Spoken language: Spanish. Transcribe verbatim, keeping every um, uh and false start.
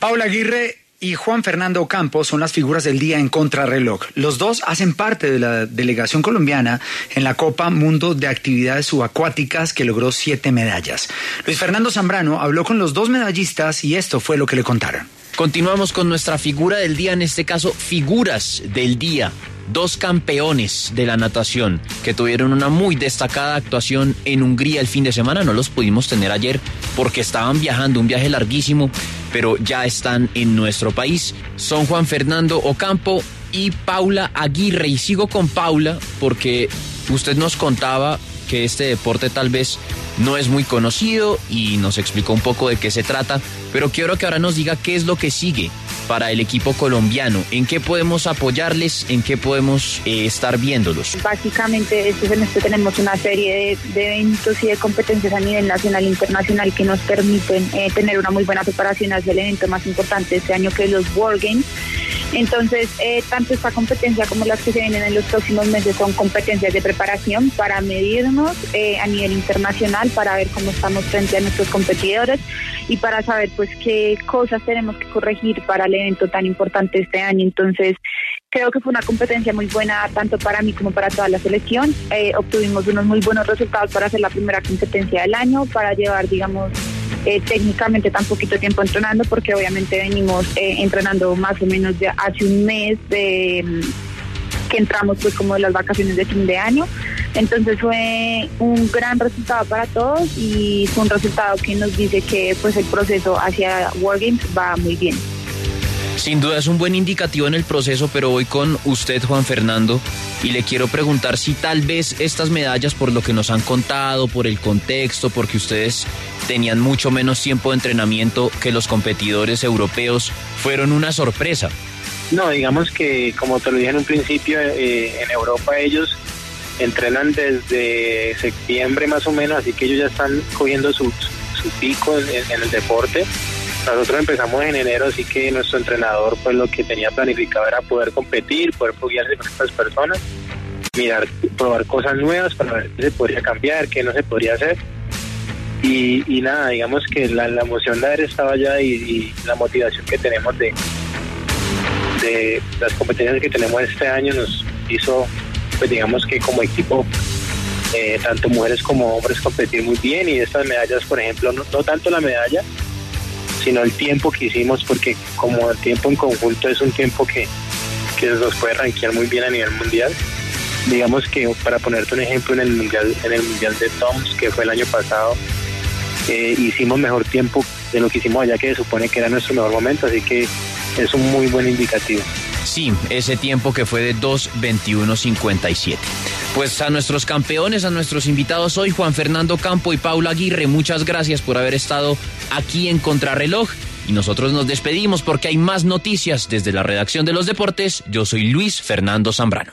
Paula Aguirre y Juan Fernando Ocampo son las figuras del día en contrarreloj. Los dos hacen parte de la delegación colombiana en la Copa Mundo de Actividades Subacuáticas, que logró siete medallas. Luis Fernando Zambrano habló con los dos medallistas y esto fue lo que le contaron. Continuamos con nuestra figura del día, en este caso figuras del día. Dos campeones de la natación que tuvieron una muy destacada actuación en Hungría el fin de semana. No los pudimos tener ayer porque estaban viajando, un viaje larguísimo, pero ya están en nuestro país. Son Juan Fernando Ocampo y Paula Aguirre. Y sigo con Paula porque usted nos contaba que este deporte tal vez no es muy conocido y nos explicó un poco de qué se trata, pero quiero que ahora nos diga qué es lo que sigue para el equipo colombiano, en qué podemos apoyarles, en qué podemos eh, estar viéndolos. Básicamente este semestre tenemos una serie de, de eventos y de competencias a nivel nacional e internacional que nos permiten eh, tener una muy buena preparación hacia el evento más importante de este año, que es los World Games. Entonces, eh, tanto esta competencia como las que se vienen en los próximos meses son competencias de preparación para medirnos eh, a nivel internacional, para ver cómo estamos frente a nuestros competidores y para saber pues qué cosas tenemos que corregir para el evento tan importante este año. Entonces, creo que fue una competencia muy buena tanto para mí como para toda la selección. Eh, obtuvimos unos muy buenos resultados para hacer la primera competencia del año, para llevar, digamos, Eh, técnicamente tan poquito tiempo entrenando, porque obviamente venimos eh, entrenando más o menos ya hace un mes de que entramos pues como de las vacaciones de fin de año. Entonces fue un gran resultado para todos y fue un resultado que nos dice que pues el proceso hacia World Games va muy bien. Sin duda es un buen indicativo en el proceso, pero voy con usted, Juan Fernando, y le quiero preguntar si tal vez estas medallas, por lo que nos han contado, por el contexto, porque ustedes tenían mucho menos tiempo de entrenamiento que los competidores europeos, fueron una sorpresa. No, digamos que, como te lo dije en un principio, eh, en Europa ellos entrenan desde septiembre más o menos, así que ellos ya están cogiendo su, su pico en, en el deporte. Nosotros empezamos en enero, así que nuestro entrenador pues lo que tenía planificado era poder competir, poder foguearse con estas personas, mirar, probar cosas nuevas para ver qué se podría cambiar, qué no se podría hacer. Y, y nada, digamos que la, la emoción de haber estado allá y, y la motivación que tenemos de, de las competencias que tenemos este año nos hizo, pues digamos que como equipo, eh, tanto mujeres como hombres competir muy bien. Y estas medallas, por ejemplo, no, no tanto la medalla, sino el tiempo que hicimos, porque como el tiempo en conjunto es un tiempo que, que nos puede rankear muy bien a nivel mundial. Digamos que, para ponerte un ejemplo, en el mundial en el mundial de Toms, que fue el año pasado, eh, hicimos mejor tiempo de lo que hicimos allá, que se supone que era nuestro mejor momento, así que es un muy buen indicativo. Sí, ese tiempo que fue de dos veintiuno cincuenta y siete. Pues a nuestros campeones, a nuestros invitados hoy, Juan Fernando Ocampo y Paula Aguirre, muchas gracias por haber estado aquí en Contrarreloj. Y nosotros nos despedimos porque hay más noticias desde la redacción de los deportes. Yo soy Luis Fernando Zambrano.